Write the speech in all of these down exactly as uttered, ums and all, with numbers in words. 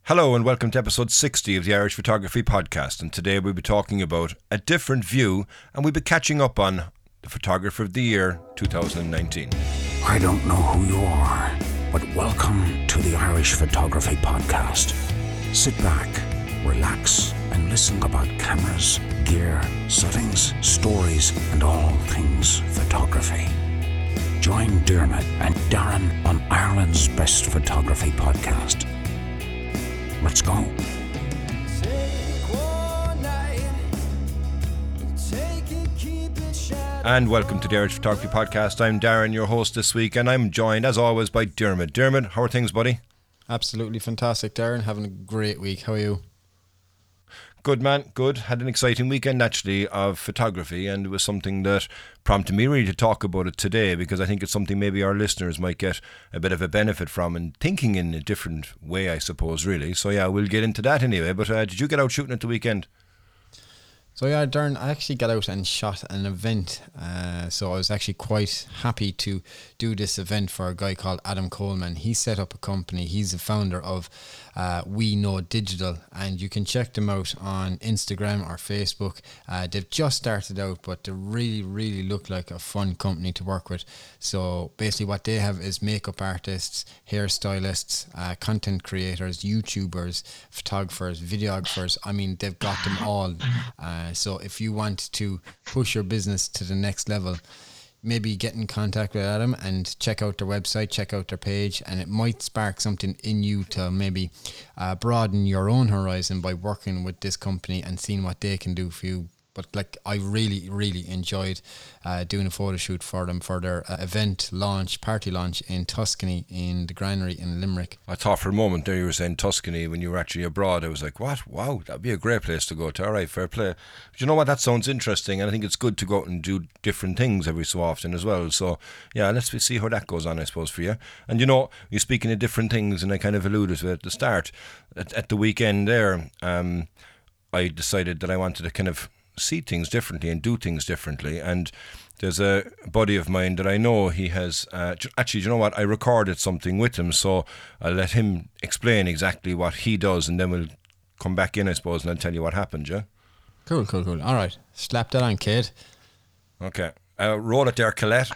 Hello and welcome to episode sixty of the Irish Photography Podcast, and today we'll be talking about a different view, and we'll be catching up on the Photographer of the Year twenty nineteen. I don't know who you are, but welcome to the Irish Photography Podcast. Sit back, relax, and listen about cameras, gear, settings, stories, and all things photography. Join Dermot and Darren on Ireland's Best Photography Podcast. Let's go. And welcome to the Irish Photography Podcast. I'm Darren, your host this week, and I'm joined, as always, by Dermot. Dermot, how are things, buddy? Absolutely fantastic, Darren. Having a great week. How are you? Good, man. Good. Had an exciting weekend, actually, of photography, and it was something that prompted me really to talk about it today, because I think it's something maybe our listeners might get a bit of a benefit from, and thinking in a different way, I suppose, really. So, yeah, we'll get into that anyway. But uh, did you get out shooting at the weekend? So yeah, Darren, I actually got out and shot an event. Uh, so I was actually quite happy to do this event for a guy called Adam Coleman. He set up a company. He's the founder of uh, We Know Digital, and you can check them out on Instagram or Facebook. Uh, they've just started out, but they really, really look like a fun company to work with. So basically what they have is makeup artists, hairstylists, uh, content creators, YouTubers, photographers, videographers. I mean, they've got them all. Uh, so if you want to push your business to the next level, maybe get in contact with Adam and check out their website, check out their page, and it might spark something in you to maybe uh, broaden your own horizon by working with this company and seeing what they can do for you. But like, I really, really enjoyed uh, doing a photo shoot for them for their uh, event launch, party launch in Tuscany in the Granary in Limerick. I thought for a moment there you were saying Tuscany when you were actually abroad. I was like, what? Wow, that'd be a great place to go to. All right, fair play. But you know what? That sounds interesting, and I think it's good to go out and do different things every so often as well. So, yeah, let's see how that goes on, I suppose, for you. And you know, you're speaking of different things, and I kind of alluded to it at the start. At, at the weekend there, um, I decided that I wanted to kind of see things differently and do things differently, and there's a buddy of mine that I know. He has uh, actually, you know what, I recorded something with him, so I'll let him explain exactly what he does, and then we'll come back in, I suppose, and I'll tell you what happened. Yeah, cool cool cool all right, slap that on, kid. Okay, uh, roll it there, Colette.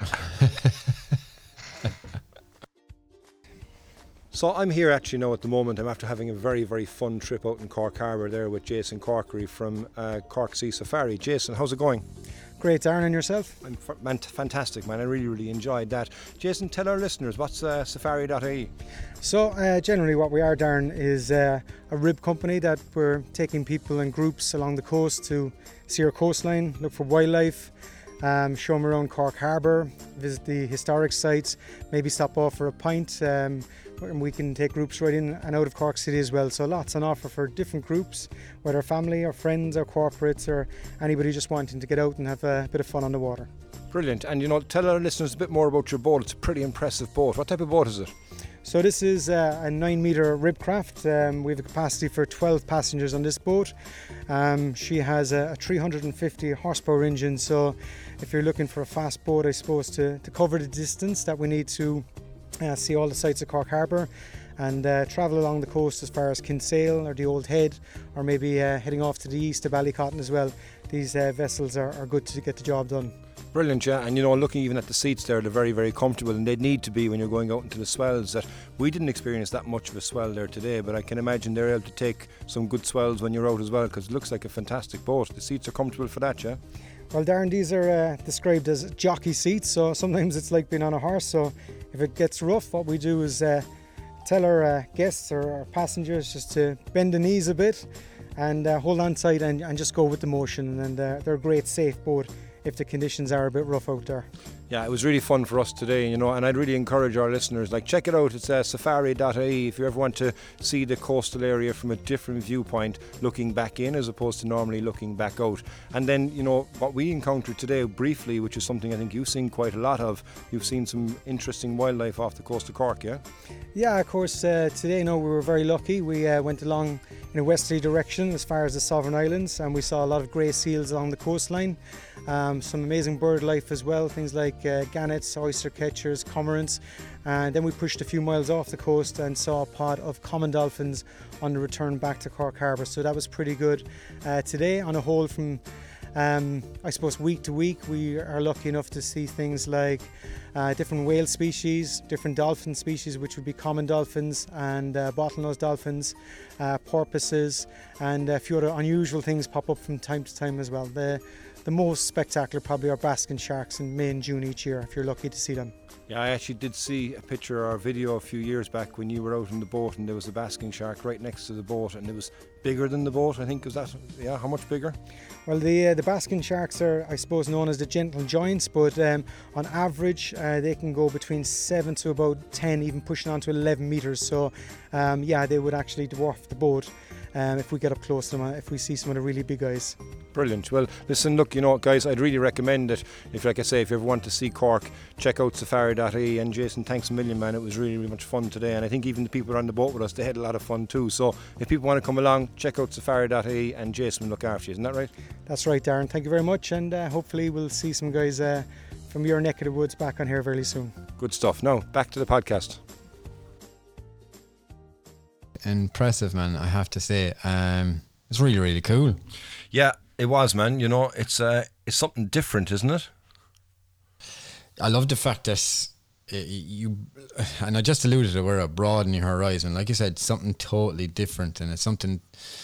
So I'm here actually now at the moment. I'm after having a very, very fun trip out in Cork Harbour there with Jason Corkery from uh, Cork Sea Safari. Jason, how's it going? Great, Darren, and yourself? I'm f- man, fantastic, man. I really, really enjoyed that. Jason, tell our listeners, what's uh, safari dot I E? So uh, generally what we are, Darren, is uh, a rib company that we're taking people in groups along the coast to see our coastline, look for wildlife, Um, show them around Cork Harbour, visit the historic sites, maybe stop off for a pint, um, and we can take groups right in and out of Cork City as well. So lots on offer for different groups, whether family or friends or corporates or anybody just wanting to get out and have a bit of fun on the water. Brilliant. And you know, tell our listeners a bit more about your boat. It's a pretty impressive boat. What type of boat is it? So this is uh, a nine metre rib craft. Um, we have a capacity for twelve passengers on this boat. Um, she has a, a three hundred fifty horsepower engine, so if you're looking for a fast boat, I suppose, to, to cover the distance that we need to uh, see all the sights of Cork Harbour and uh, travel along the coast as far as Kinsale or the Old Head, or maybe uh, heading off to the east to Ballycotton as well. These uh, vessels are, are good to get the job done. Brilliant, yeah. And you know, looking even at the seats there, they're very, very comfortable, and they need to be when you're going out into the swells. That we didn't experience that much of a swell there today, but I can imagine they're able to take some good swells when you're out as well, because it looks like a fantastic boat. The seats are comfortable for that, yeah? Well, Darren, these are uh, described as jockey seats, so sometimes it's like being on a horse. So if it gets rough, what we do is uh, tell our uh, guests or our passengers just to bend the knees a bit and uh, hold on tight and, and just go with the motion. And uh, they're a great, safe boat if the conditions are a bit rough out there. Yeah, it was really fun for us today, you know, and I'd really encourage our listeners, like, check it out. It's uh, safari dot I E if you ever want to see the coastal area from a different viewpoint, looking back in as opposed to normally looking back out. And then, you know, what we encountered today briefly, which is something I think you've seen quite a lot of, you've seen some interesting wildlife off the coast of Cork, yeah? Yeah, of course, uh, today, no, we were very lucky. We uh, went along in a westerly direction as far as the Sovereign Islands, and we saw a lot of grey seals along the coastline. Um, some amazing bird life as well, things like like uh, gannets, oyster catchers, cormorants. And then we pushed a few miles off the coast and saw a pod of common dolphins on the return back to Cork Harbour. So that was pretty good. Uh, today, on a whole, from um, I suppose week to week, we are lucky enough to see things like uh, different whale species, different dolphin species, which would be common dolphins and uh, bottlenose dolphins, uh, porpoises, and a few other unusual things pop up from time to time as well. The The most spectacular probably are basking sharks in May and June each year, if you're lucky to see them. Yeah, I actually did see a picture or a video a few years back when you were out in the boat and there was a basking shark right next to the boat and it was bigger than the boat, I think. Was that, yeah, how much bigger? Well, the uh, the basking sharks are, I suppose, known as the gentle giants, but um, on average uh, they can go between seven to about ten, even pushing on to eleven metres. So um, yeah, they would actually dwarf the boat um, if we get up close to them, uh, if we see some of the really big guys. Brilliant. Well, listen, look, you know, guys, I'd really recommend it. If, like I say, if you ever want to see Cork, check out safari dot I E. And Jason, thanks a million, man. It was really, really much fun today. And I think even the people on the boat with us, they had a lot of fun too. So if people want to come along, check out safari dot I E and Jason will look after you. Isn't that right? That's right, Darren. Thank you very much. And uh, hopefully we'll see some guys uh, from your neck of the woods back on here very soon. Good stuff. Now, back to the podcast. Impressive, man, I have to say. Um, it's really, really cool. Yeah, it was, man. You know, it's uh, it's something different, isn't it? I love the fact that uh, you, and I just alluded to, we're broadening your horizon. Like you said, something totally different, and it's something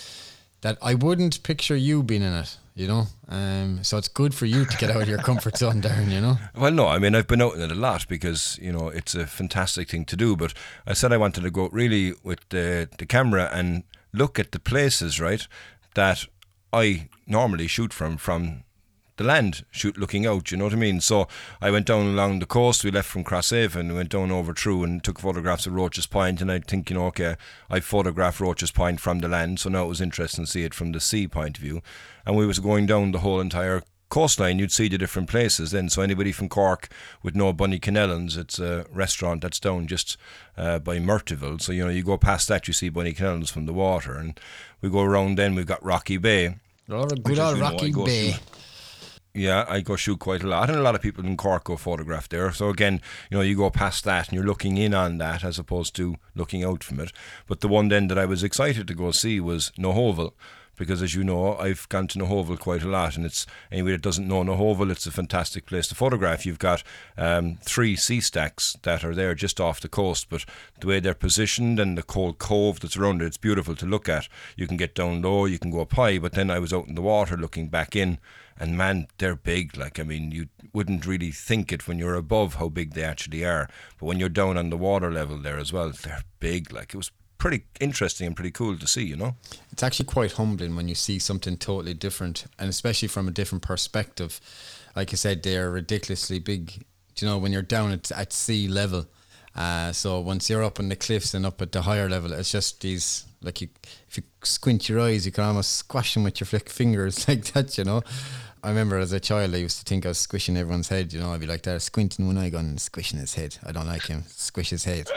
that I wouldn't picture you being in it, you know. Um, so it's good for you to get out of your comfort zone, Darren, you know. Well, no, I mean, I've been out in it a lot because, you know, it's a fantastic thing to do. But I said I wanted to go out really with the, the camera and look at the places, right, that I normally shoot from, from the land, shoot looking out, you know what I mean? So I went down along the coast, we left from Crosshaven, went down over through and took photographs of Roach's Point, and I think, you know, okay, I photographed Roach's Point from the land, so now it was interesting to see it from the sea point of view. And we was going down the whole entire coastline, you'd see the different places then. So anybody from Cork would know Bunnycanellans. It's a restaurant that's down just uh, by Murtyville. So, you know, you go past that, you see Bunnycanellans from the water. And we go around then, we've got Rocky Bay. Oh, good old Rocky Bay. Shoot. Yeah, I go shoot quite a lot, and a lot of people in Cork go photograph there. So again, you know, you go past that and you're looking in on that as opposed to looking out from it. But the one then that I was excited to go see was Nahoval, because as you know, I've gone to Nahoval quite a lot, and it's, anybody that doesn't know Nahoval, it's a fantastic place to photograph. You've got um, three sea stacks that are there just off the coast, but the way they're positioned and the cold cove that's around it, it's beautiful to look at. You can get down low, you can go up high, but then I was out in the water looking back in, and man, they're big. Like, I mean, you wouldn't really think it when you're above how big they actually are, but when you're down on the water level there as well, they're big. Like, it was pretty interesting and pretty cool to see, you know. It's actually quite humbling when you see something totally different, and especially from a different perspective. Like I said, they're ridiculously big, you know, when you're down at, at sea level. Uh, so once you're up on the cliffs and up at the higher level, it's just these, like, you, if you squint your eyes, you can almost squash them with your flick fingers like that, you know. I remember as a child, I used to think I was squishing everyone's head, you know. I'd be like that, squinting one eye, going, squishing his head. I don't like him. Squish his head.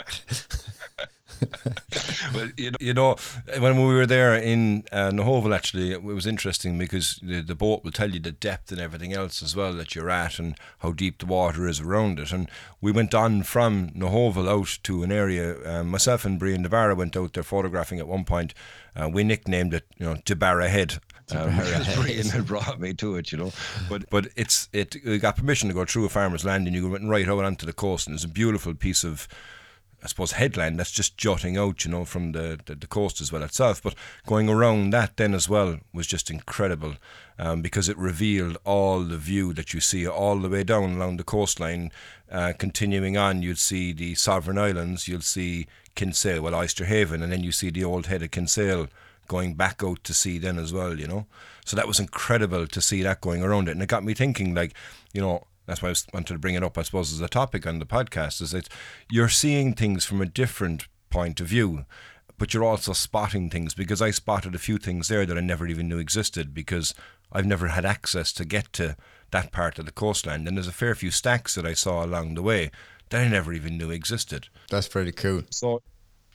Well, you know, you know, when we were there in uh, Nahoval, actually, it was interesting because the, the boat will tell you the depth and everything else as well that you're at and how deep the water is around it. And we went on from Nahoval out to an area. Um, myself and Brian DeBarra went out there photographing at one point. Uh, we nicknamed it, you know, DeBarra Head. Um, Brian had brought me to it, you know. But but it's it. We got permission to go through a farmer's land, and you went right out onto the coast, and it's a beautiful piece of, I suppose, headland that's just jutting out, you know, from the, the, the coast as well itself. But going around that then as well was just incredible, um, because it revealed all the view that you see all the way down along the coastline. Uh, continuing on, you'd see the Sovereign Islands, you'll see Kinsale, well, Oysterhaven, and then you see the old head of Kinsale going back out to sea then as well, you know. So that was incredible to see that going around it. And it got me thinking, like, you know, that's why I wanted to bring it up, I suppose, as a topic on the podcast, is that you're seeing things from a different point of view, but you're also spotting things, because I spotted a few things there that I never even knew existed, because I've never had access to get to that part of the coastline. And there's a fair few stacks that I saw along the way that I never even knew existed. That's pretty cool. So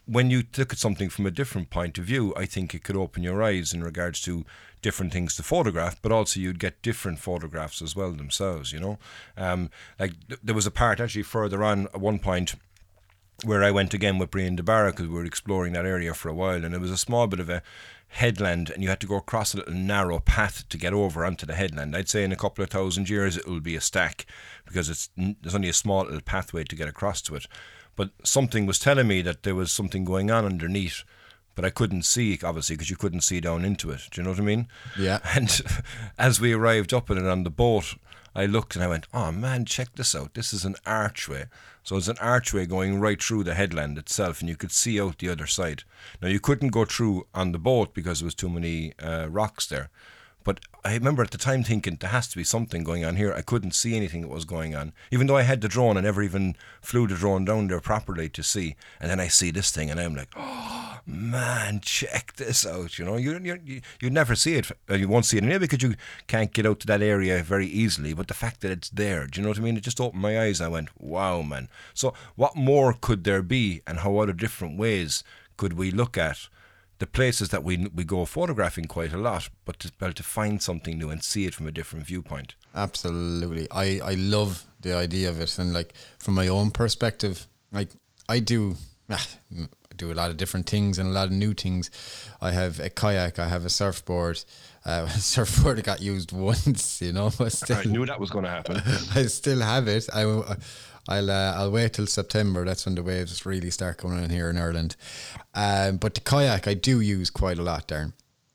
when you look at something from a different point of view, I think it could open your eyes in regards to different things to photograph, but also you'd get different photographs as well themselves, you know. Um, like th- there was a part actually further on at one point where I went again with Brian DeBarra because we were exploring that area for a while, and it was a small bit of a headland and you had to go across a little narrow path to get over onto the headland. I'd say in a couple of thousand years it will be a stack because it's there's only a small little pathway to get across to it. But something was telling me that there was something going on underneath, but I couldn't see, obviously, because you couldn't see down into it. Do you know what I mean? Yeah. And as we arrived up in it on the boat, I looked and I went, oh man, check this out. This is an archway. So it's an archway going right through the headland itself, and you could see out the other side. Now, you couldn't go through on the boat because there was too many uh, rocks there. But I remember at the time thinking, there has to be something going on here. I couldn't see anything that was going on. Even though I had the drone, I never even flew the drone down there properly to see. And then I see this thing, and I'm like, oh, man, check this out. You know, you, you, you'd never see it. You won't see it in here because you can't get out to that area very easily. But the fact that it's there, do you know what I mean? It just opened my eyes. I went, wow, man. So what more could there be, and how other different ways could we look at the places that we we go photographing quite a lot, but to, well, to find something new and see it from a different viewpoint. Absolutely. I, I love the idea of it. And like from my own perspective, like I do, ah, I do a lot of different things and a lot of new things. I have a kayak, I have a surfboard. Uh, a surfboard got used once, you know. But still, I knew that was going to happen. I still have it. I, I'll uh, I'll wait till September. That's when the waves really start coming in here in Ireland. Um, but the kayak I do use quite a lot, Darren.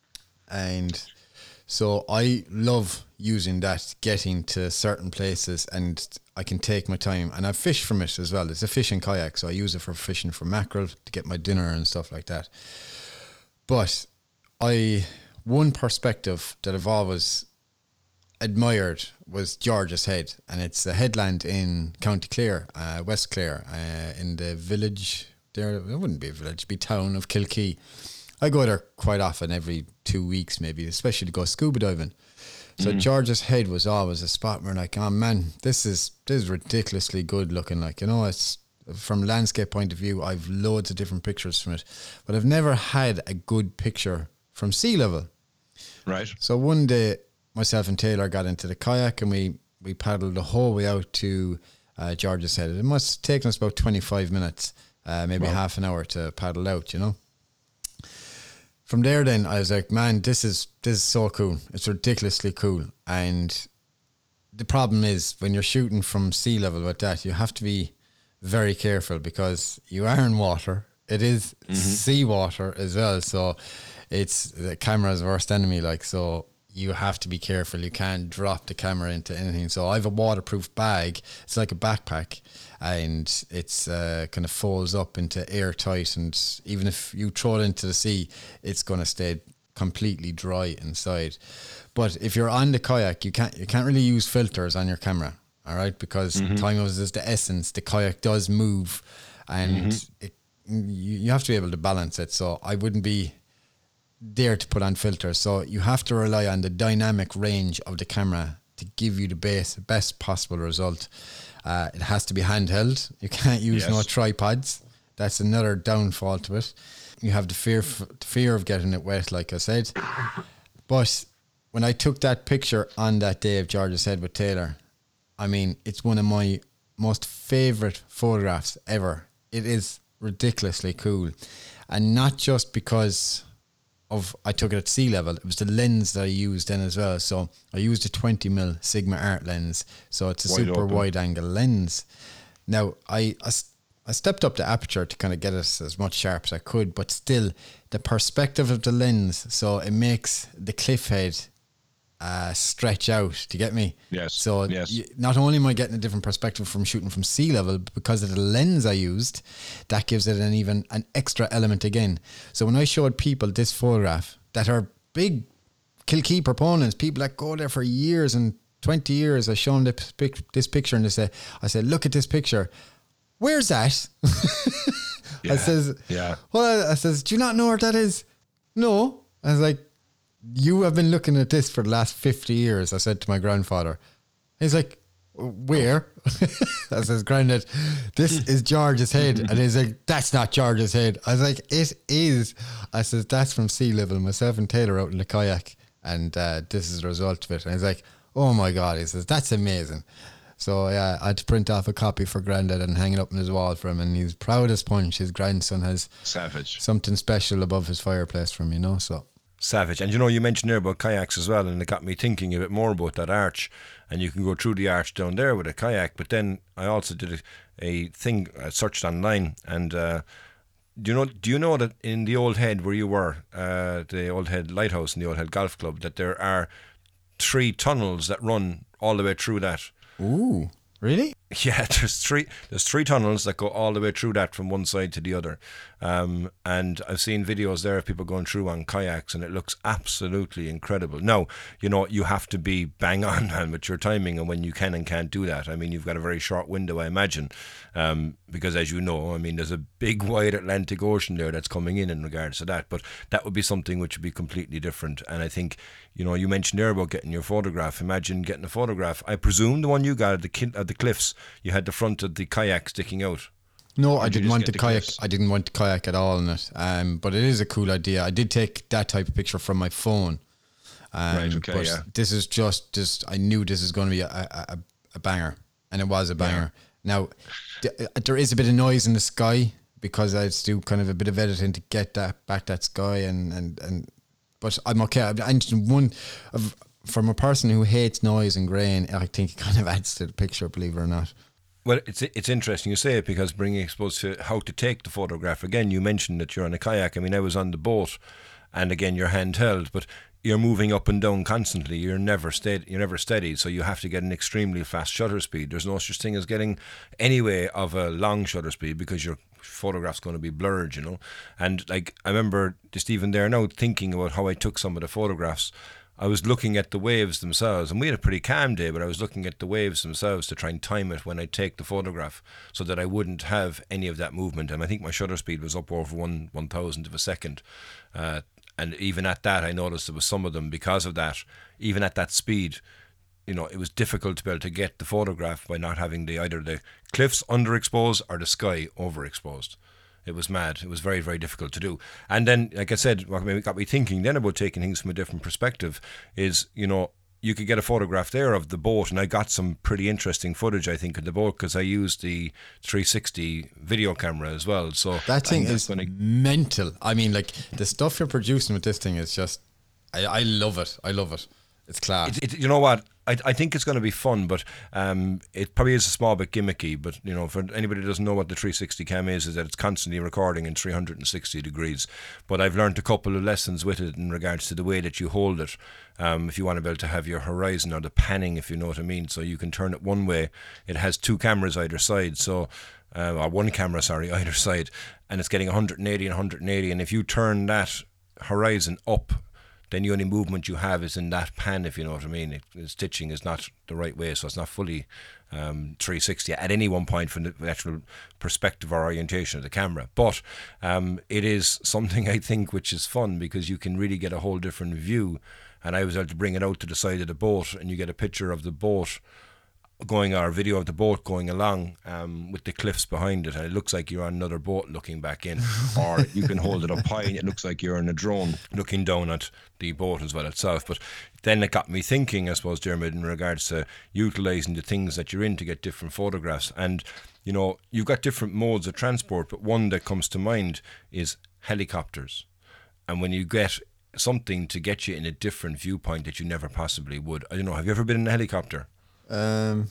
And so I love using that, getting to certain places, and I can take my time. And I fish from it as well. It's a fishing kayak, so I use it for fishing for mackerel, to get my dinner and stuff like that. But I one perspective that I've always admired was George's Head, and it's a headland in County Clare, uh, West Clare, uh, in the village there. It wouldn't be a village, it'd be town of Kilkee. I go there quite often, every two weeks maybe, especially to go scuba diving. So mm. George's Head was always a spot where like, oh man, this is this is ridiculously good looking. Like, you know, it's from a landscape point of view, I've loads of different pictures from it, but I've never had a good picture from sea level. Right. So one day, myself and Taylor got into the kayak and we, we paddled the whole way out to uh, George's Head. It must have taken us about twenty-five minutes, uh, maybe wow. half an hour to paddle out, you know. From there then, I was like, man, this is this is so cool. It's ridiculously cool. And the problem is, when you're shooting from sea level with that, you have to be very careful because you are in water. It is mm-hmm. seawater as well. So it's the camera's worst enemy, like, so you have to be careful. You can't drop the camera into anything. So I have a waterproof bag. It's like a backpack, and it's uh, kind of folds up into airtight. And even if you throw it into the sea, it's going to stay completely dry inside. But if you're on the kayak, you can't you can't really use filters on your camera, all right? Because mm-hmm. time is the essence. The kayak does move, and mm-hmm. it, you, you have to be able to balance it. So I wouldn't be there to put on filters, so you have to rely on the dynamic range of the camera to give you the best best possible result. Uh, it has to be handheld. You can't use yes. no tripods. That's another downfall to it. You have the fear f- the fear of getting it wet, like I said. But when I took that picture on that day of George's Head with Taylor, I mean, it's one of my most favourite photographs ever. It is ridiculously cool, and not just because of I took it at sea level. It was the lens that I used then as well. So I used a twenty millimeter Sigma Art lens. So it's a wide super open. wide angle lens. Now I, I I stepped up the aperture to kind of get it as much sharp as I could, but still the perspective of the lens, so it makes the cliff head uh, stretch out. Do you get me? Yes. So yes. You, not only am I getting a different perspective from shooting from sea level, but because of the lens I used, that gives it an even an extra element again. So when I showed people this photograph that are big Kilkee proponents, people that go there for years and twenty years, I show them this, this picture and they say, I said, look at this picture. Where's that? yeah. I says, yeah. Well, I, I says, do you not know where that is? No. I was like, you have been looking at this for the last fifty years, I said to my grandfather. He's like, Where? I says, Grandad, this is George's head. And he's like, that's not George's head. I was like, it is. I says, that's from sea level. Myself and Taylor out in the kayak. And uh, this is the result of it. And he's like, oh my God. He says, that's amazing. So yeah, I had to print off a copy for Grandad and hang it up on his wall for him. And he's proud as punch. His grandson has Savage. something special above his fireplace for him, you know, so. Savage. And you know, you mentioned there about kayaks as well, and it got me thinking a bit more about that arch. And you can go through the arch down there with a kayak. But then I also did a, a thing, I searched online, and uh, do you know do you know that in the Old Head where you were, uh, the Old Head Lighthouse and the Old Head Golf Club, that there are three tunnels that run all the way through that? Ooh, really? Yeah, there's three there's three tunnels that go all the way through that from one side to the other. Um, and I've seen videos there of people going through on kayaks, and it looks absolutely incredible. Now, you know, you have to be bang on, man, with your timing and when you can and can't do that. I mean, you've got a very short window, I imagine, um, because as you know, I mean, there's a big wide Atlantic Ocean there that's coming in in regards to that. But that would be something which would be completely different. And I think, you know, you mentioned there about getting your photograph. Imagine getting a photograph. I presume the one you got at the, ki- at the cliffs, you had the front of the kayak sticking out. No, Or I did you didn't just want get the the kayak. cliffs? I didn't want the kayak at all in it. Um, but it is a cool idea. I did take that type of picture from my phone. Um, Right, okay, but yeah. this is just, just I knew this is going to be a, a, a, a banger, and it was a banger. Now, th- there is a bit of noise in the sky because I had to do kind of a bit of editing to get that back that sky, and and, and but I'm okay. And one of from a person who hates noise and grain, I think it kind of adds to the picture, believe it or not. Well, it's it's interesting you say it, because bringing exposed to how to take the photograph. Again, you mentioned that you're on a kayak. I mean, I was on the boat, and again, you're handheld, but you're moving up and down constantly. You're never steady. You're never steady. So you have to get an extremely fast shutter speed. There's no such thing as getting any way of a long shutter speed, because your photograph's going to be blurred, you know. And like I remember just even there now thinking about how I took some of the photographs. I was looking at the waves themselves, and we had a pretty calm day, but I was looking at the waves themselves to try and time it when I take the photograph, so that I wouldn't have any of that movement. And I think my shutter speed was up over one one thousandth of a second. Uh, and even at that, I noticed there was some of them, because of that, even at that speed, you know, it was difficult to be able to get the photograph by not having the either the cliffs underexposed or the sky overexposed. It was mad. It was very, very difficult to do. And then, like I said, what got me thinking then about taking things from a different perspective is, you know, you could get a photograph there of the boat, and I got some pretty interesting footage, I think, of the boat, because I used the three sixty video camera as well. So That thing that's is gonna- mental. I mean, like, the stuff you're producing with this thing is just, I, I love it. I love it. It's class. It, it, you know what? I, I think it's going to be fun, but um, it probably is a small bit gimmicky. But you know, for anybody who doesn't know what the three sixty cam is, is that it's constantly recording in three hundred sixty degrees. But I've learned a couple of lessons with it in regards to the way that you hold it. Um, if you want to be able to have your horizon or the panning, if you know what I mean, so you can turn it one way. It has two cameras either side, so uh, or one camera, sorry, either side, and it's getting one hundred eighty and one hundred eighty. And if you turn that horizon up, then the only movement you have is in that pan, if you know what I mean. It, the stitching is not the right way, so it's not fully um, three sixty at any one point from the actual perspective or orientation of the camera. But um, it is something, I think, which is fun, because you can really get a whole different view. And I was able to bring it out to the side of the boat, and you get a picture of the boat going, or a video of the boat going along um, with the cliffs behind it, and it looks like you're on another boat looking back in. Or you can hold it up high and it looks like you're in a drone. Looking down at the boat as well itself. But then it got me thinking, I suppose, Dermot, in regards to utilising the things that you're in to get different photographs. And, you know, you've got different modes of transport, but one that comes to mind is helicopters. And when you get something to get you in a different viewpoint that you never possibly would. I don't know, have you ever been in a helicopter? Um,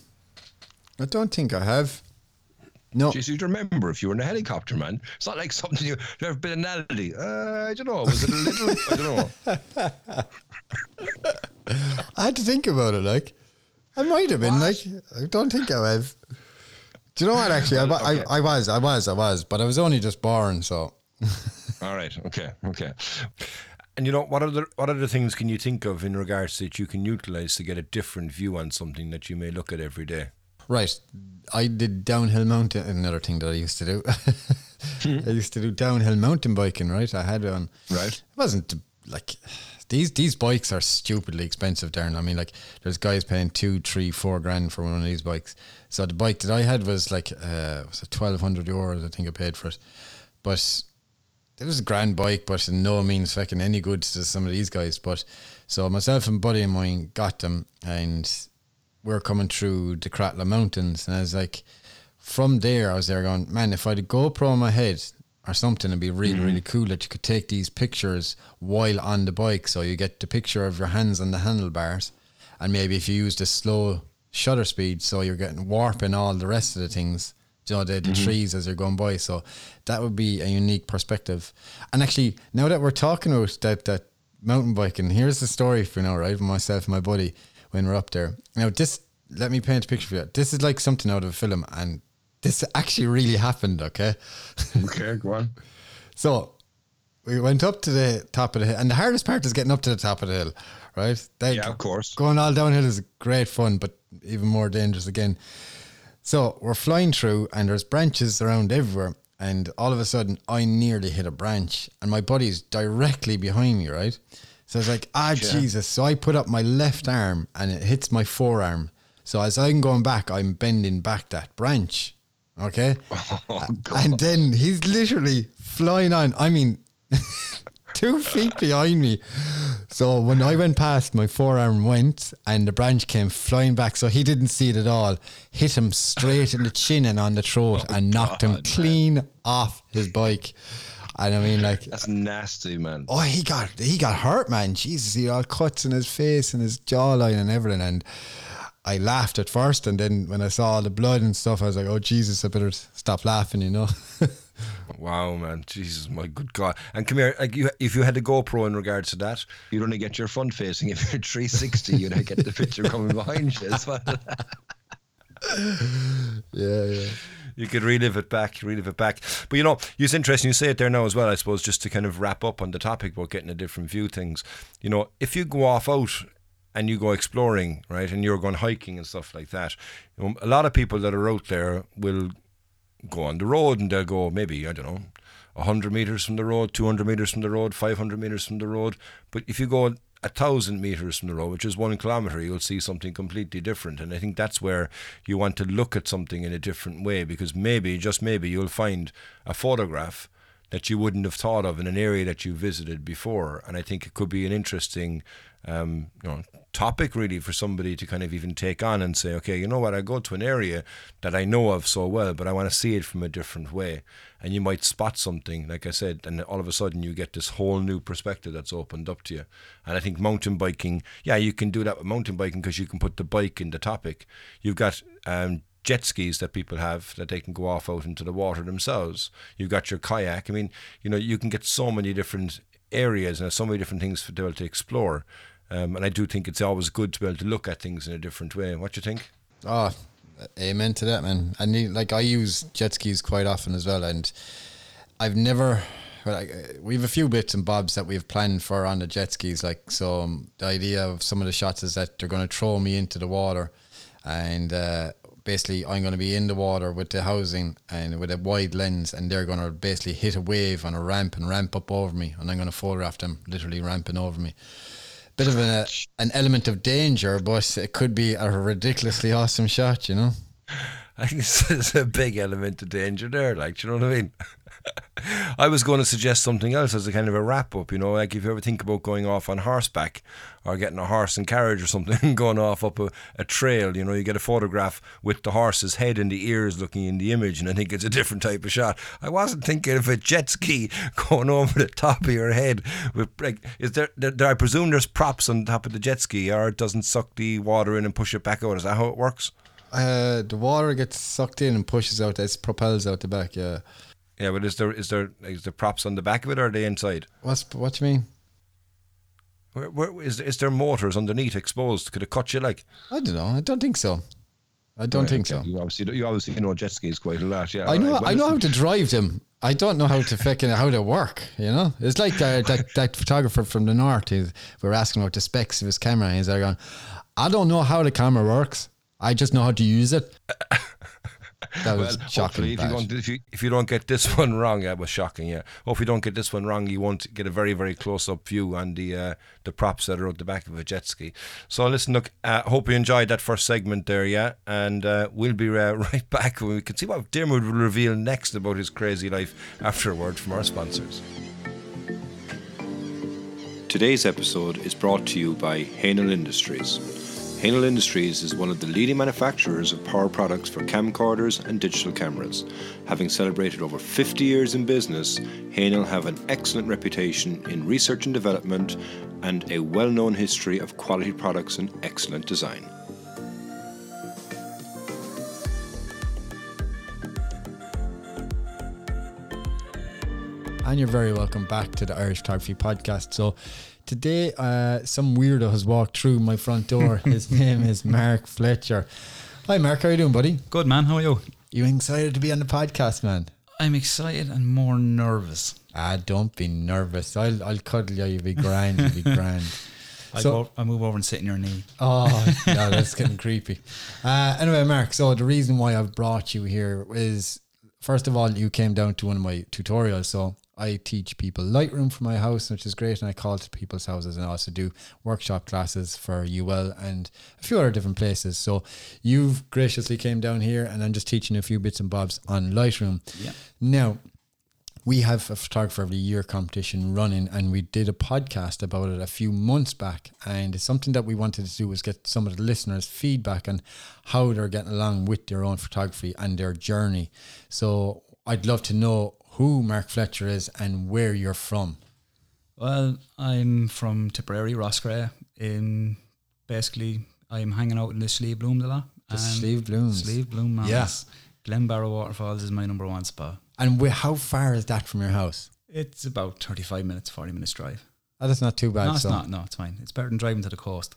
I don't think I have. No. Jeez, you'd remember if you were in a helicopter, man. It's not like something you, you've ever been in Aldi. Uh, I don't know. Was it a little? I don't know. I had to think about it, like. I might have been, like. I don't think I have. Do you know what, actually? I, wa- Okay. I, I was, I was, I was. But I was only just born, so. All right. Okay. Okay. And you know, what other what other things can you think of in regards to that you can utilise to get a different view on something that you may look at every day? Right. I did downhill mountain, another thing that I used to do. I used to do downhill mountain biking, right? I had one. Right. It wasn't the like these these bikes are stupidly expensive, Darren. I mean, like there's guys paying two, three, four grand for one of these bikes. So the bike that I had was like uh, was it twelve hundred euros? I think I paid for it, but it was a grand bike, but in no means fucking any good to some of these guys. But so myself and a buddy of mine got them, and we're coming through the Cratla Mountains, and I was like, from there I was there going, man, if I had a GoPro on my head or something, it'd be really, mm-hmm. really cool that you could take these pictures while on the bike, so you get the picture of your hands on the handlebars, and maybe if you used a slow shutter speed, so you're getting warping all the rest of the things, you know, the, the mm-hmm. trees as you're going by. So that would be a unique perspective. And actually, now that we're talking about that that mountain biking, here's the story for now, right? Myself and my buddy when we're up there. Now this, let me paint a picture for you. This is like something out of a film, and this actually really happened, okay? Okay, go on. So we went up to the top of the hill, and the hardest part is getting up to the top of the hill, right? That, yeah, of course. Going all downhill is great fun, but even more dangerous again. So we're flying through, and there's branches around everywhere, and all of a sudden I nearly hit a branch, and my buddy's directly behind me, right? So I was like, ah, yeah. Jesus. So I put up my left arm, and it hits my forearm. So as I'm going back, I'm bending back that branch, okay? Oh, and then he's literally flying on. I mean, two feet behind me. So when I went past, my forearm went, and the branch came flying back. So he didn't see it at all. Hit him straight in the chin and on the throat, oh, and knocked God, him clean man. off his bike. And I mean, like, that's nasty, man. Oh, he got he got hurt, man. Jesus, he had all cuts in his face and his jawline and everything. And I laughed at first, and then when I saw all the blood and stuff, I was like, oh, Jesus, I better stop laughing, you know. Wow, man. Jesus, my good God. And come here, like you, if you had a GoPro in regards to that, you'd only get your front facing. If you're three sixty, you'd get the picture coming behind you as well. Yeah, yeah. You could relive it back, relive it back. But you know, it's interesting you say it there now as well, I suppose, just to kind of wrap up on the topic about getting a different view things. You know, if you go off out and you go exploring, right, and you're going hiking and stuff like that, you know, a lot of people that are out there will go on the road, and they'll go maybe, I don't know, one hundred metres from the road, two hundred metres from the road, five hundred metres from the road. But if you go a thousand metres from the road, which is one kilometre, you'll see something completely different. And I think that's where you want to look at something in a different way, because maybe, just maybe, you'll find a photograph that you wouldn't have thought of in an area that you visited before. And I think it could be an interesting um, you know, topic really for somebody to kind of even take on and say, okay, you know what, I go to an area that I know of so well, but I want to see it from a different way. And you might spot something, like I said, and all of a sudden you get this whole new perspective that's opened up to you. And I think mountain biking, yeah, you can do that with mountain biking because you can put the bike in the topic. You've got um, jet skis that people have that they can go off out into the water themselves. You've got your kayak. I mean, you know, you can get so many different areas and so many different things for people to explore. Um, and I do think it's always good to be able to look at things in a different way. What do you think? Oh, amen to that, man. I need, like, I use jet skis quite often as well, and I've never, well, like, we have a few bits and bobs that we've planned for on the jet skis. Like, so um, the idea of some of the shots is that they're going to throw me into the water, and uh, basically I'm going to be in the water with the housing and with a wide lens, and they're going to basically hit a wave on a ramp and ramp up over me, and I'm going to photograph them literally ramping over me. Bit of an, uh, an element of danger, but it could be a ridiculously awesome shot, you know. I think there's a big element of danger there, like, do you know what I mean? I was going to suggest something else as a kind of a wrap up, you know, like if you ever think about going off on horseback or getting a horse and carriage or something and going off up a, a trail, you know, you get a photograph with the horse's head and the ears looking in the image, and I think it's a different type of shot. I wasn't thinking of a jet ski going over the top of your head with, like, is there, there, there I presume there's props on top of the jet ski, or it doesn't suck the water in and push it back out. Is that how it works? Uh, the water gets sucked in and pushes out, it propels out the back, yeah. Yeah, but is there is there is there props on the back of it, or are they inside? What's what do you mean? Where, where is is there motors underneath exposed? Could it cut you like? I don't know. I don't think so. I don't right, think okay. so. You obviously you obviously know jet skis quite a lot. Yeah, I know. Right. Well, I know how to drive them. I don't know how to fucking how to work. You know, it's like uh, that that photographer from the north. Who, we were asking about the specs of his camera, and he's like, going, "I don't know how the camera works. I just know how to use it." That was well, shocking. hopefully, if you, bad. don't, if you If you don't get this one wrong, that was shocking. Yeah. Hope you don't get this one wrong. You won't get a very, very close-up view on the uh, the props that are at the back of a jet ski. So listen, look. Uh, hope you enjoyed that first segment there, yeah. And uh, we'll be uh, right back when we can see what Dermot will reveal next about his crazy life after a word from our sponsors. Today's episode is brought to you by Haenel Industries. Haenel Industries is one of the leading manufacturers of power products for camcorders and digital cameras. Having celebrated over fifty years in business, Haenel have an excellent reputation in research and development and a well-known history of quality products and excellent design. And you're very welcome back to the Irish Photography Podcast. So today, uh, some weirdo has walked through my front door. His name is Mark Fletcher. Hi, Mark. How are you doing, buddy? Good, man. How are you? You excited to be on the podcast, man? I'm excited and more nervous. Ah, don't be nervous. I'll I'll cuddle you. You'll be grand. You'll be grand. I'll, So- go, I'll move over and sit in your knee. Oh, no, that's getting creepy. Uh, anyway, Mark, so the reason why I've brought you here is, first of all, you came down to one of my tutorials. So I teach people Lightroom for my house, which is great. And I call to people's houses and I also do workshop classes for U L and a few other different places. So you've graciously came down here and I'm just teaching a few bits and bobs on Lightroom. Yeah. Now, we have a photographer of the year competition running and we did a podcast about it a few months back, and it's something that we wanted to do was get some of the listeners' feedback on how they're getting along with their own photography and their journey. So I'd love to know who Mark Fletcher is and where you're from. Well, I'm from Tipperary, Roscrea. In basically, I'm hanging out in the Sleeve Blooms a lot. The Sleeve Blooms. Sleeve Bloom Mountains. Yeah. Glenbarrow Waterfalls is my number one spot. And wh- how far is that from your house? It's about thirty-five minutes, forty minutes drive. Oh, that's not too bad. no, it's so. not. No, it's fine. It's better than driving to the coast.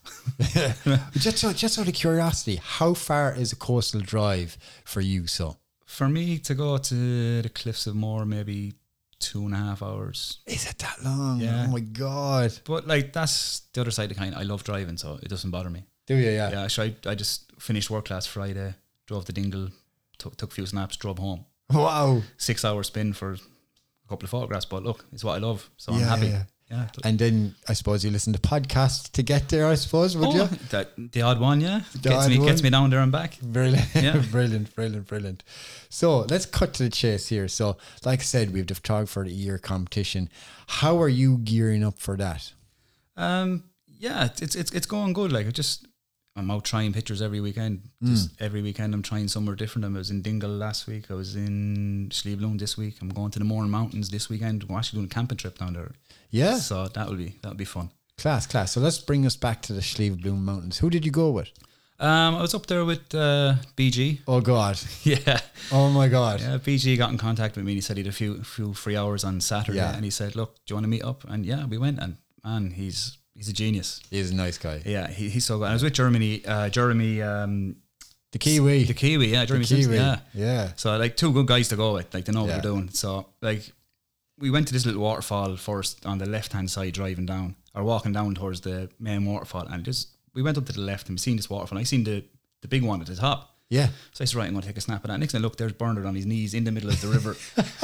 just, so, just out of curiosity, how far is a coastal drive for you? So For me to go to the Cliffs of Moher, maybe two and a half hours. is it that long? Yeah. Oh my God. But like that's the other side of the coin. I love driving, so it doesn't bother me. Do you? Yeah. Yeah, so I, I just finished work last Friday, drove to Dingle, took took a few snaps, drove home. Wow. Six hour spin for a couple of photographs, but look, it's what I love, so I'm Yeah, happy. yeah. Yeah. And then I suppose you listen to podcasts to get there, I suppose, would Oh, you? that, the odd one, yeah. The gets odd me one. gets me down there and back. Brilliant. Yeah. brilliant, brilliant, brilliant. So let's cut to the chase here. So, like I said, we have the Photographer of the Year competition. How are you gearing up for that? Um, yeah, it's it's it's going good. Like I just I'm out trying pictures every weekend. Just every weekend I'm trying somewhere different. I was in Dingle last week. I was in Sleeve Bloom this week. I'm going to the Mourne Mountains this weekend. We're actually doing a camping trip down there. Yeah. So that will be that'll be fun. Class, class. So let's bring us back to the Sleeve Bloom Mountains. Who did you go with? Um, I was up there with uh, B G. Oh, God. Yeah. Oh, my God. Yeah, B G got in contact with me and he said he had a few few free hours on Saturday Yeah. and he said, look, do you want to meet up? And yeah, we went and man, he's he's a genius. He's a nice guy. Yeah, he, he's so good. And I was with Germany, uh, Jeremy, um, The Kiwi. the Kiwi, yeah, The Jeremy Kiwi. Simpson, yeah. Yeah. So like two good guys to go with, like they know Yeah. what they're doing. So like we went to this little waterfall first on the left hand side driving down or walking down towards the main waterfall and just we went up to the left and we seen this waterfall. I seen the the big one at the top. Yeah. So I said, right, I'm going to take a snap of that. Next thing I look, there's Bernard on his knees in the middle of the river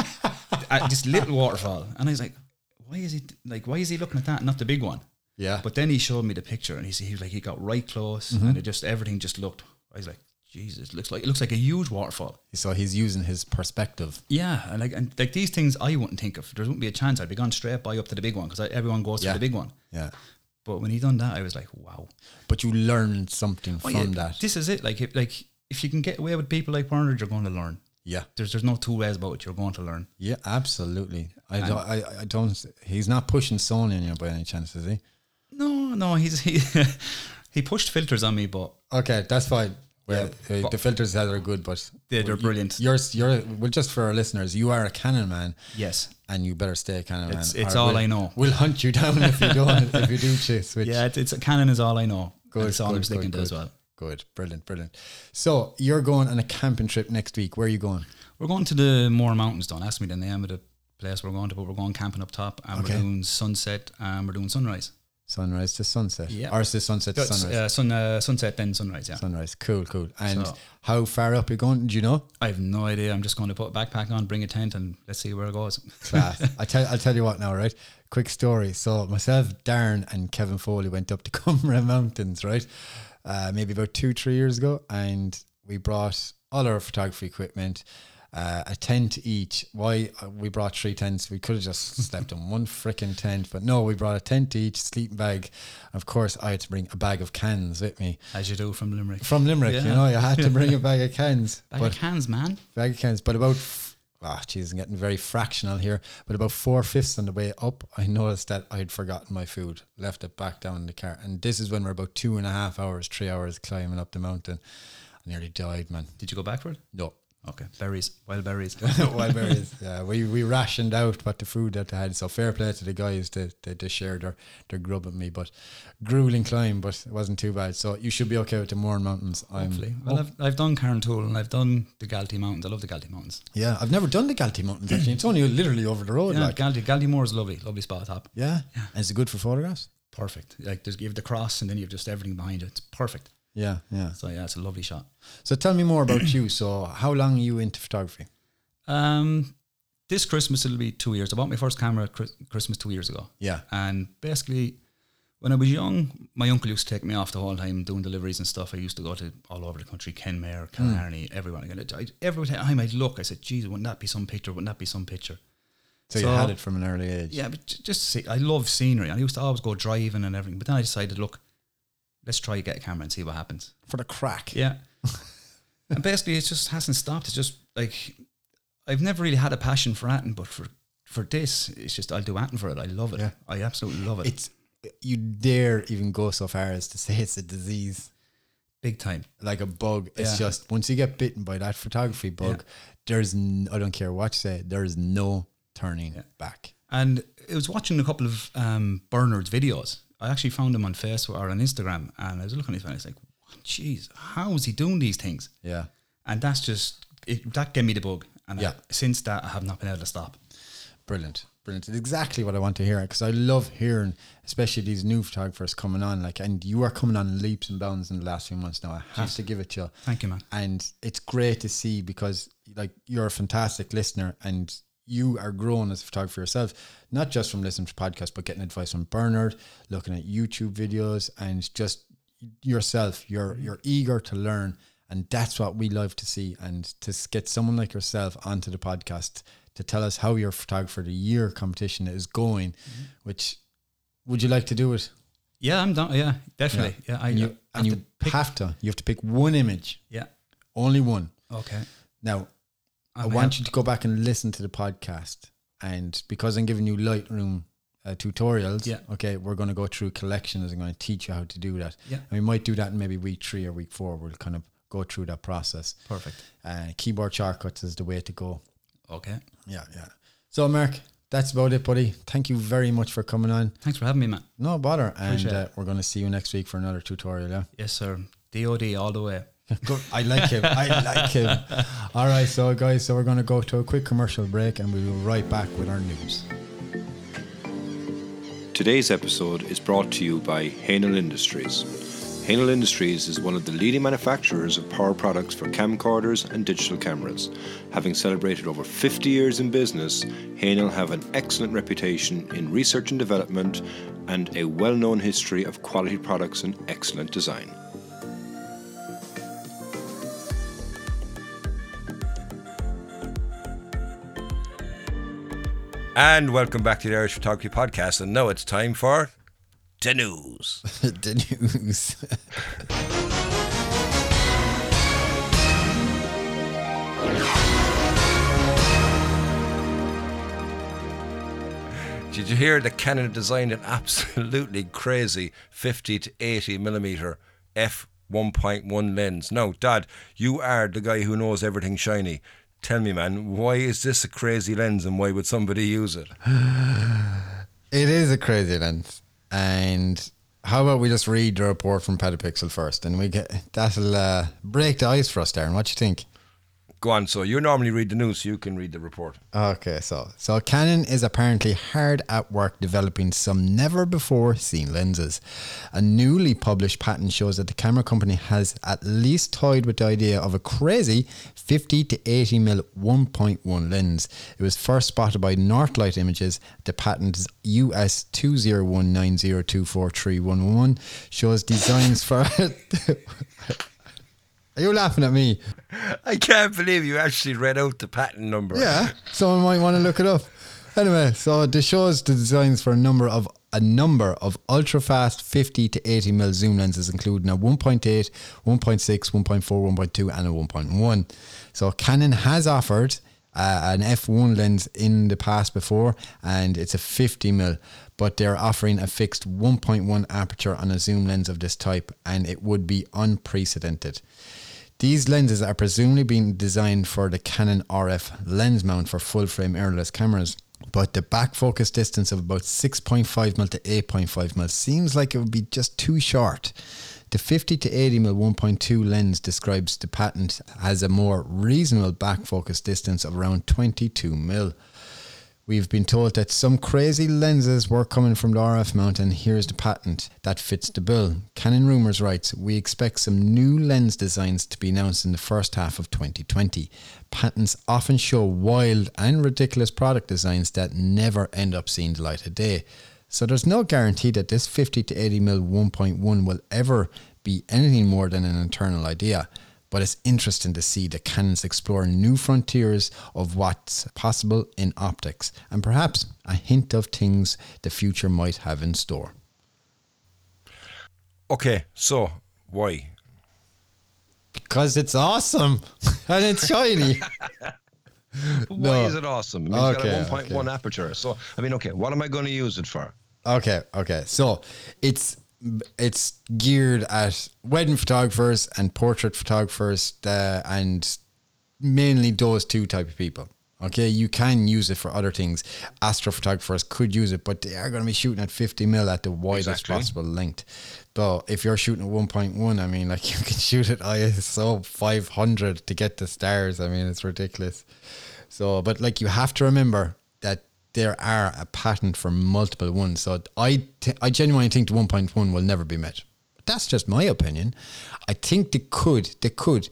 at this little waterfall. And I was like, why is he like, why is he looking at that and not the big one? Yeah. But then he showed me the picture and he said, he was like, he got right close Mm-hmm. and it just, everything just looked, I was like, Jesus, it looks like, it looks like a huge waterfall. So he's using his perspective. Yeah. And like, and like these things I wouldn't think of. There wouldn't be a chance. I'd be gone straight by up to the big one because everyone goes Yeah. to the big one. Yeah. But when he done that, I was like, wow. But you learned something Oh, from yeah, that. This is it. Like, if, like, if you can get away with people like Bernard, you're going to learn. Yeah. There's there's no two ways about it. You're going to learn. Yeah, absolutely. I don't, I, I don't, he's not pushing Sony on you by any chance, is he? No, no, he's he he pushed filters on me, but Okay, that's fine. Well, Yeah, uh, but- the filters that are good, but Yeah, they're you- brilliant. You're, you're, well, just for our listeners, you are a Canon man, yes, and you better stay a Canon It's- man. it's or all we'll- I know. We'll hunt you down if you don't, if you do ch- switch. yeah, it's, it's Canon is all I know. Good, And it's all good, I'm sticking good, to as good. well. Good, brilliant, brilliant. So you're going on a camping trip next week. Where are you going? We're going to the Moore Mountains. Don't ask me the name of the place we're going to, but we're going camping up top, and Okay. we're doing sunset and we're doing sunrise. Sunrise to sunset. Yeah. Or is it sunset to That's, sunrise? uh, sun, uh, sunset, then sunrise, yeah. Sunrise. Cool, cool. And So- how far up you going? Do you know? I have no idea. I'm just going to put a backpack on, bring a tent, and let's see where it goes. Class. I tell I'll tell you what now, right? Quick story. So myself, Darren, and Kevin Foley went up to Cumra Mountains, right? Uh, maybe about two, three years ago, and we brought all our photography equipment, uh, a tent each. Why uh, we brought three tents? We could have just slept in one freaking tent, but no, we brought a tent each, sleeping bag. Of course, I had to bring a bag of cans with me As you do from Limerick. from Limerick. Yeah. You know, you had to bring a bag of cans. Bag but of cans, man. bag of cans, but about ah, jeez, I'm getting very fractional here. But about four fifths on the way up, I noticed that I'd forgotten my food, left it back down in the car, and this is when we're about two and a half hours, three hours climbing up the mountain. I nearly died, man. Did you go back for it? No, Okay. Berries. Wild berries. wild berries. Yeah, we we rationed out what the food that they had. So fair play to the guys that they, they shared their their grub with me, but grueling climb, but it wasn't too bad. So you should be okay with the Mourne Mountains. I'm, Hopefully. Well, I've, I've done Carntool and I've done the Galtee Mountains. I love the Galtee Mountains. yeah, I've never done the Galtee Mountains actually. It's only literally over the road, Yeah, like. Galtee, Galtee Moor is lovely. Lovely spot top. Yeah, and is it good for photographs? Perfect. Like there's, you have the cross and then you have just everything behind it. It's perfect. Yeah, yeah. So yeah, it's a lovely shot. So tell me more about you. So how long are you into photography? Um, this Christmas it'll be two years. I bought my first camera at Chris- Christmas two years ago. Yeah. And basically, when I was young, my uncle used to take me off the whole time doing deliveries and stuff. I used to go to all over the country, Kenmare, Killarney, everyone. And I, every time I'd look, I said, geez, wouldn't that be some picture? Wouldn't that be some picture? So, So- you had it from an early age. Yeah, but j- just see, I love scenery. I used to always go driving and everything. But then I decided, look, let's try get a camera and see what happens. For the crack. Yeah. And basically, it just hasn't stopped. It's just like, I've never really had a passion for acting, but for, for this, it's just, I'll do acting for it. I love it. Yeah. I absolutely love it. It's you dare even go so far as to say it's a disease, Big time. like a bug. It's Yeah. just once you get bitten by that photography bug, there's n- I don't care what you say, there is no turning Yeah. back. And I was watching a couple of um, Bernard's videos. I actually found him on Facebook or on Instagram, and I was looking at his and I was like, "Jeez, how is he doing these things?" Yeah. And that's just it, that gave me the bug. And Yeah. I, since that, I have not been able to stop. Brilliant, brilliant. It's exactly what I want to hear because I love hearing, especially these new photographers coming on. Like, and you are coming on leaps and bounds in the last few months now. I have to give it to you. Thank you, man. And it's great to see because, like, you're a fantastic listener and you are growing as a photographer yourself, not just from listening to podcasts, but getting advice from Bernard, looking at YouTube videos, and just yourself. You're you're eager to learn. And that's what we love to see. And to s- get someone like yourself onto the podcast to tell us how your photographer of the year competition is going, Mm-hmm. which would you like to do it? Yeah, I'm done. Yeah, definitely. Yeah, I And you, have and you to pick. have to. You have to pick one image, Yeah. only one. Okay. Now, I I'm want help- you to go back and listen to the podcast. And because I'm giving you Lightroom uh, tutorials, Yeah. okay, we're going to go through collections. I'm going to teach you how to do that. Yeah. And we might do that in maybe week three or week four. We'll kind of go through that process. Perfect. Uh, keyboard shortcuts is the way to go. Okay. Yeah, yeah. So, Mark, that's about it, buddy. Thank you very much for coming on. Thanks for having me, man. No bother. And Appreciate uh, it. we're going to see you next week for another tutorial, yeah? Yes, sir. D O D all the way. Good. I like him. I like him. All right, so guys, so we're going to go to a quick commercial break and we'll be right back with our news. Today's episode is brought to you by Haenel Industries. Haenel Industries is one of the leading manufacturers of power products for camcorders and digital cameras. Having celebrated over fifty years in business, Haenel have an excellent reputation in research and development and a well-known history of quality products and excellent design. And welcome back to the Irish Photography Podcast. And now it's time for the news. The news. Did you hear that Canon designed an absolutely crazy fifty to eighty millimeter f one point one lens? Now, Dad, you are the guy who knows everything shiny. Tell me, man, why is this a crazy lens and why would somebody use it? It is a crazy lens. And how about we just read the report from Petapixel first and we get that'll uh, break the ice for us, Darren. What do you think? Go on. So you normally read the news, so you can read the report. Okay, so so Canon is apparently hard at work developing some never before seen lenses. A newly published patent shows that the camera company has at least toyed with the idea of a crazy fifty to eighty millimeter one point one lens. It was first spotted by Northlight Images. The patent is U S two zero one nine zero two four three one one. Shows designs for. Are you laughing at me? I can't believe you actually read out the patent number. Yeah, someone might want to look it up. Anyway, so this shows the designs for a number of a number of ultra fast fifty to eighty millimeter zoom lenses, including a one point eight, one point six, one point four, one point two, and a one point one. So Canon has offered uh, an F one lens in the past before, and it's a fifty millimeter, but they're offering a fixed one point one aperture on a zoom lens of this type, and it would be unprecedented. These lenses are presumably being designed for the Canon R F lens mount for full-frame mirrorless cameras, but the back focus distance of about six point five millimeter to eight point five millimeter seems like it would be just too short. The fifty to eighty millimeter one point two lens describes the patent as a more reasonable back focus distance of around twenty-two millimeter. We've been told that some crazy lenses were coming from the R F mount, and here's the patent that fits the bill. Canon Rumors writes, we expect some new lens designs to be announced in the first half of twenty twenty. Patents often show wild and ridiculous product designs that never end up seeing the light of day. So there's no guarantee that this fifty to eighty millimeter one point one will ever be anything more than an internal idea. But it's interesting to see the Canons explore new frontiers of what's possible in optics, and perhaps a hint of things the future might have in store. Okay, so why? Because it's awesome and it's shiny. Why No. is it awesome? I mean, it's Okay, got a one point one okay. aperture. So, I mean, okay, what am I going to use it for? Okay, okay. So it's it's geared at wedding photographers and portrait photographers, uh, and mainly those two type of people. Okay, you can use it for other things. Astrophotographers could use it, but they are going to be shooting at fifty mil at the widest Exactly. possible length. So if you're shooting at one point one, I mean, like, you can shoot at I S O five hundred to get the stars. I mean, it's ridiculous. So, but like, you have to remember that there are a patent for multiple ones. So I, th- I genuinely think the one point one will never be met. But that's just my opinion. I think they could, they could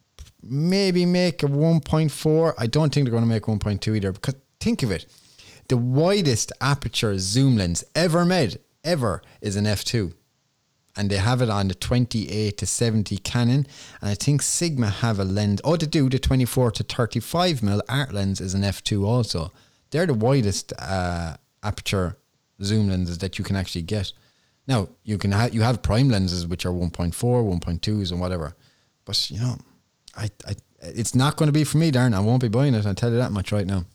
maybe make a one point four. I don't think they're going to make one point two either, because think of it. The widest aperture zoom lens ever made, ever, is an F two. And they have it on the twenty-eight to seventy Canon. And I think Sigma have a lens. Oh, they do. The twenty-four to thirty-five millimeter art lens is an F two also. They're the widest uh, aperture zoom lenses that you can actually get. Now, you can ha- you have prime lenses, which are one point four, one point twos and whatever. But, you know, I, I it's not going to be for me, Darren. I won't be buying it. I'll tell you that much right now.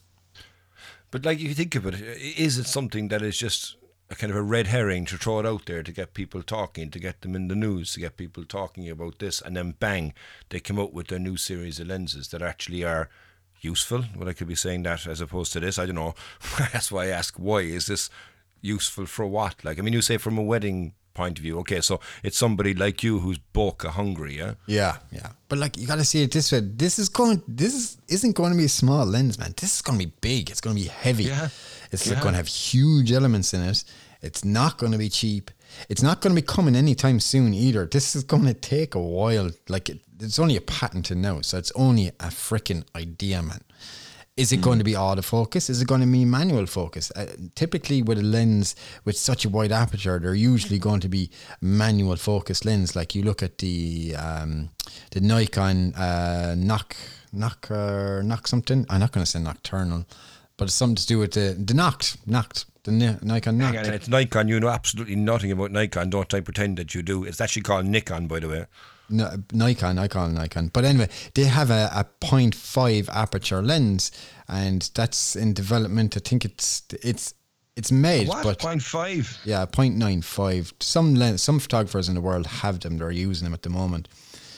But like, if you think of it, is it something that is just a kind of a red herring to throw it out there to get people talking, to get them in the news, to get people talking about this, and then bang, they come out with their new series of lenses that actually are useful? Well, I could be saying that as opposed to this. I don't know. That's why I ask, why is this useful for what? Like, I mean, you say from a wedding point of view, okay, so it's somebody like you who's bokeh hungry, yeah? Yeah, yeah. But like, you got to see it this way. This is going. This is, isn't going to be a small lens, man. This is going to be big. It's going to be heavy. Yeah. It's Yeah. going to have huge elements in it. It's not going to be cheap. It's not going to be coming anytime soon either. This is going to take a while. Like, it, it's only a patent to know, so it's only a freaking idea, man. Is it going to be autofocus? Is it going to be manual focus? Uh, typically, with a lens with such a wide aperture, they're usually going to be manual focus lens. Like, you look at the um, the Nikon uh, Nock Nock uh, Nock something. I'm not going to say nocturnal, but it's something to do with the the Noct Noct the Ni- Nikon Hang on, Noct. it's Nikon. You know absolutely nothing about Nikon. Don't try to pretend that you do. It's actually called Nikon, by the way. No, Nikon, I call it Nikon. But anyway, they have a, a point five aperture lens, and that's in development. I think it's it's it's made, What? but point five? yeah, point nine five. Some lens, some photographers in the world have them. They're using them at the moment.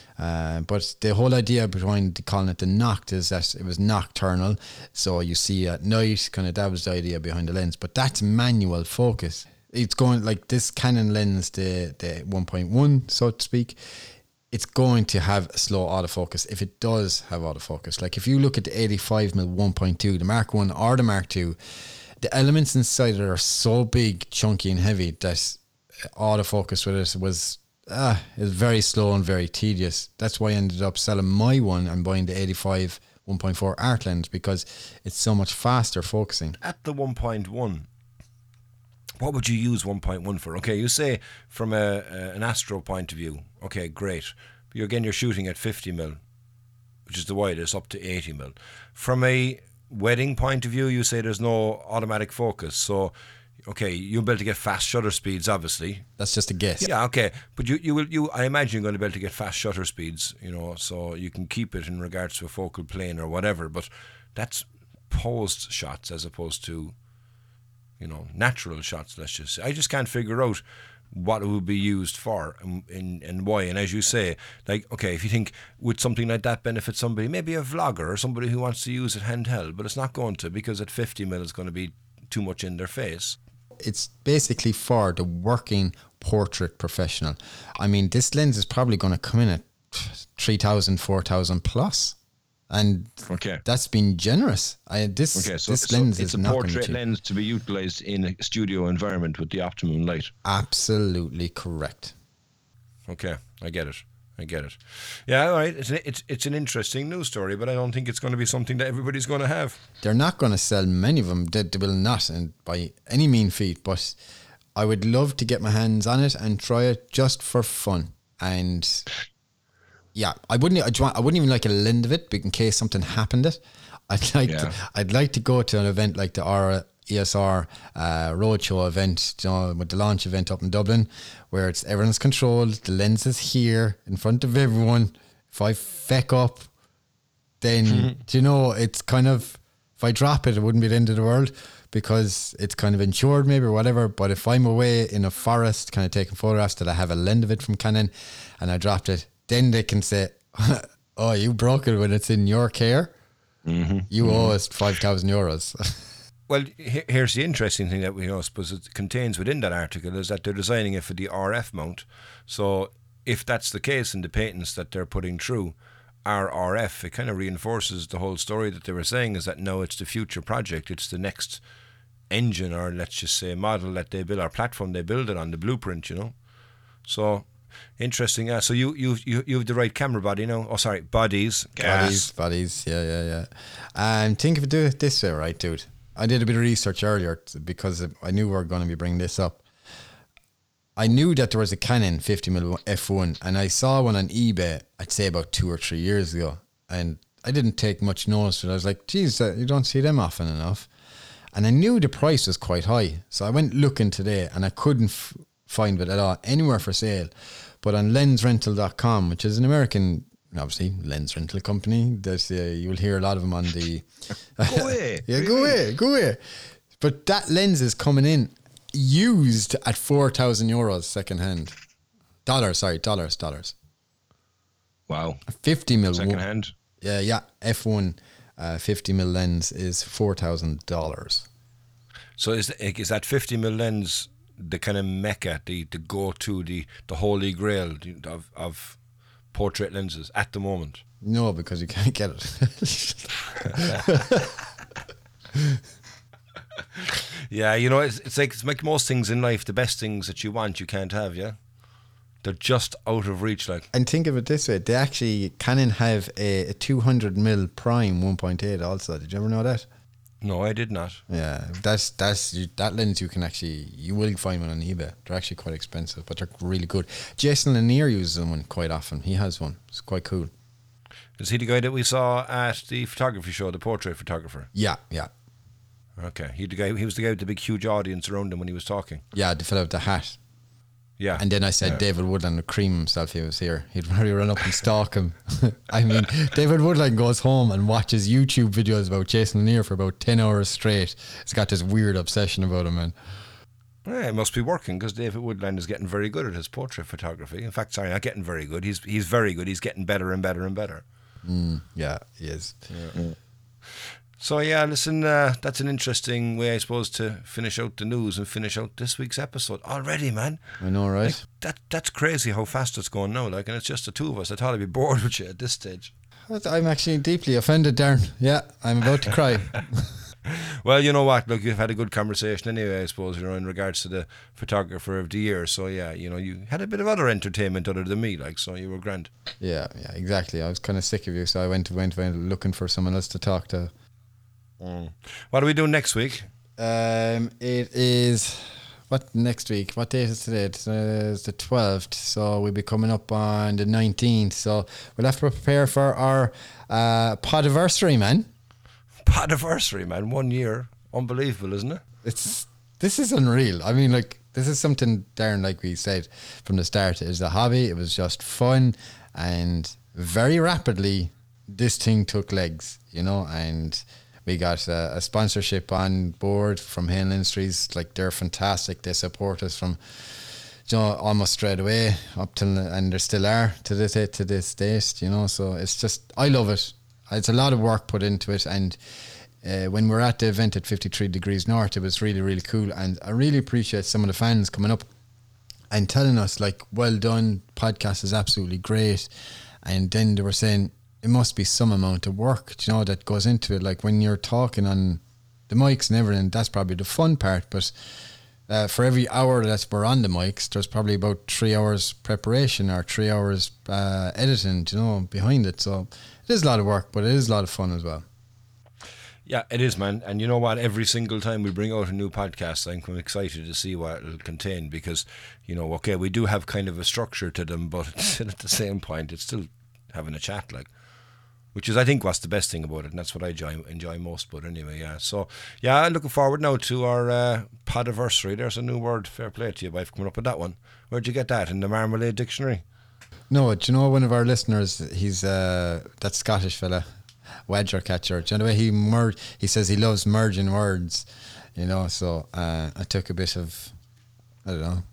Uh, but the whole idea behind calling it the Noct is that it was nocturnal, so you see at night. Kind of, that was the idea behind the lens. But that's manual focus. It's going like this Canon lens, the the one point one, so to speak. it's going to have a slow autofocus if it does have autofocus. Like if you look at the eighty-five millimeter one point two, the Mark one or the Mark two, the elements inside it are so big, chunky and heavy that autofocus with it was uh, is very slow and very tedious. That's why I ended up selling my one and buying the eighty-five one point four art lens, because it's so much faster focusing. At the one point one, what would you use one point one for? Okay, you say from a, a an astro point of view, okay, great. But again, you're shooting at fifty mil, which is the widest, up to eighty mil. From a wedding point of view, you say there's no automatic focus. So, okay, you'll be able to get fast shutter speeds, obviously. That's just a guess. Yeah, okay. But you, you will, you, I imagine you're going to be able to get fast shutter speeds, you know, so you can keep it in regards to a focal plane or whatever. But that's posed shots as opposed to, you know, natural shots, let's just say. I just can't figure out what it would be used for and, and, and why. And as you say, like, okay, if you think would something like that benefit somebody, maybe a vlogger or somebody who wants to use it handheld, but it's not going to, because at fifty mil it's going to be too much in their face. It's basically for the working portrait professional. I mean, this lens is probably going to come in at three thousand, four thousand plus. And okay. that's been generous. I, this okay, so, this so lens it's is a not portrait lens to be utilised in a studio environment with the optimum light. Absolutely correct. Okay, I get it. I get it. Yeah, all right. It's, it's, it's an interesting news story, but I don't think it's going to be something that everybody's going to have. They're not going to sell many of them. They, they will not, and by any mean feat. But I would love to get my hands on it and try it just for fun. And yeah, I wouldn't. I wouldn't even like a lend of it, but in case something happened, it. I'd like. Yeah. To, I'd like to go to an event like the R E S R uh, Roadshow event, you know, with the launch event up in Dublin, where it's everyone's controlled. The lens is here in front of everyone. If I feck up, then mm-hmm. do you know, it's kind of, if I drop it, it wouldn't be the end of the world, because it's kind of insured maybe or whatever. But if I'm away in a forest, kind of taking photographs that I have a lens of it from Canon, and I dropped it, then they can say, "Oh, you broke it when it's in your care. Mm-hmm. You mm-hmm. owe us five thousand euros." Well, here's the interesting thing that we, you know, suppose it contains within that article is that they're designing it for the R F mount. So if that's the case in the patents that they're putting through are R F, it kind of reinforces the whole story that they were saying, is that no, it's the future project. It's the next engine, or let's just say model that they build, or platform they build it on, the blueprint, you know. So interesting. Yeah. So you you you you have the right camera body now. Oh, sorry, bodies. Bodies, bodies. Yeah, yeah, yeah. And think of it, do it this way, right, dude? I did a bit of research earlier because I knew we were going to be bringing this up. I knew that there was a Canon fifty millimeter f one, and I saw one on eBay, I'd say about two or three years ago, and I didn't take much notice of it. I was like, geez, uh, you don't see them often enough. And I knew the price was quite high. So I went looking today, and I couldn't f- find it at all anywhere for sale. But on lens rental dot com, which is an American, obviously, lens rental company, there's, uh, you'll hear a lot of them on the... Go away. yeah, go away, go away. But that lens is coming in used at four thousand euros second hand. Dollars, sorry, dollars, dollars. Wow. A fifty mil. Second hand? Yeah, yeah. F one uh, fifty mil lens is four thousand dollars. So is is that fifty mil lens the kind of mecca, the, the go-to, the, the holy grail of, of portrait lenses at the moment? No, because you can't get it. Yeah, you know, it's, it's like it's like most things in life, the best things that you want, you can't have, yeah? They're just out of reach, like. And think of it this way, they actually, Canon have a, a two hundred mil prime one point eight also. Did you ever know that? No, I did not. Yeah, that's that's that lens you can actually, you will find one on eBay. They're actually quite expensive, but they're really good. Jason Lanier uses one quite often. He has one. It's quite cool. Is he the guy that we saw at the photography show, the portrait photographer? Yeah, yeah. Okay, he the guy. He was the guy with the big, huge audience around him when he was talking. Yeah, the fellow with the hat. Yeah. And then I said yeah. David Woodland would cream himself if he was here. He'd probably run up and stalk him. I mean, David Woodland goes home and watches YouTube videos about Jason Lanier for about ten hours straight. He's got this weird obsession about him, man. Yeah, it must be working, because David Woodland is getting very good at his portrait photography. In fact, sorry, not getting very good. He's he's very good. He's getting better and better and better. Mm, yeah, he is. Yeah. So yeah, listen, uh, that's an interesting way, I suppose, to finish out the news and finish out this week's episode already, man. I know, right? Like, that that's crazy how fast it's going now. Like, and it's just the two of us. I thought I'd be bored with you at this stage. I'm actually deeply offended, Darren. Yeah, I'm about to cry. Well, you know what? Look, you've had a good conversation anyway, I suppose, you know, in regards to the photographer of the year. So yeah, you know, you had a bit of other entertainment other than me, like, so you were grand. Yeah, yeah, exactly. I was kind of sick of you, so I went went went looking for someone else to talk to. Mm. What are we doing next week? Um, it is what next week? What date is today? It's, uh, it's the twelfth, so we'll be coming up on the nineteenth. So we'll have to prepare for our uh, podiversary, man. Podiversary, man. One year, unbelievable, isn't it? It's this is unreal. I mean, like this is something, Darren, like we said from the start, it was a hobby. It was just fun, and very rapidly this thing took legs, you know, and. We got a, a sponsorship on board from Hale Industries. Like, they're fantastic. They support us from, you know, almost straight away up till, and they still are to this to this date. You know, so it's just I love it. It's a lot of work put into it, and uh, when we're at the event at fifty-three Degrees North, it was really really cool, and I really appreciate some of the fans coming up and telling us like, "Well done, podcast is absolutely great," and then they were saying. It must be some amount of work, you know, that goes into it. Like when you're talking on the mics and everything, that's probably the fun part. But uh, for every hour that we're on the mics, there's probably about three hours preparation or three hours uh, editing, you know, behind it. So it is a lot of work, but it is a lot of fun as well. Yeah, it is, man. And you know what? Every single time we bring out a new podcast, I'm excited to see what it'll contain because, you know, okay, we do have kind of a structure to them, but at the same point, it's still having a chat, like. Which is, I think, what's the best thing about it, and that's what I enjoy, enjoy most. But anyway, yeah. So, yeah, I'm looking forward now to our uh, podiversary. There's a new word. Fair play to you, I've come up with that one. Where'd you get that? In the Marmalade Dictionary? No, do you know one of our listeners? He's uh, that Scottish fella, Wedger Catcher. Do you know the way he mer- He says he loves merging words. You know, so uh, I took a bit of, I don't know,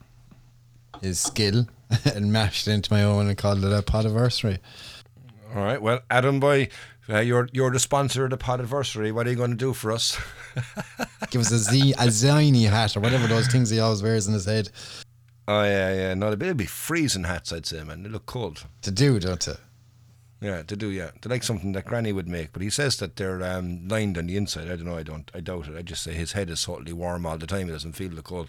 his skill and mashed it into my own and called it a podiversary. All right, well, Adam boy, uh, you're you're the sponsor of the podiversary. What are you going to do for us? Give us a Z, a ziny hat or whatever those things he always wears in his head. Oh yeah, yeah. No, they'd be freezing hats, I'd say, man. They look cold. To do, don't they? Yeah, to do. Yeah, they're like something that Granny would make. But he says that they're um, lined on the inside. I don't know. I don't. I doubt it. I just say his head is totally warm all the time. He doesn't feel the cold.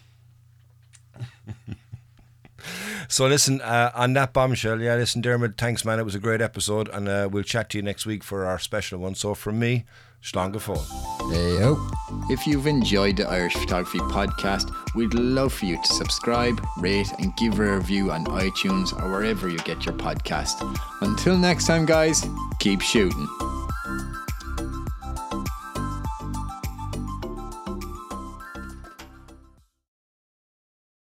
So listen, uh, on that bombshell, yeah, listen, Dermot, thanks, man. It was a great episode, and uh, we'll chat to you next week for our special one. So from me, Slán go fóill. Hey-o. If you've enjoyed the Irish Photography Podcast, we'd love for you to subscribe, rate, and give a review on iTunes or wherever you get your podcast. Until next time, guys, keep shooting.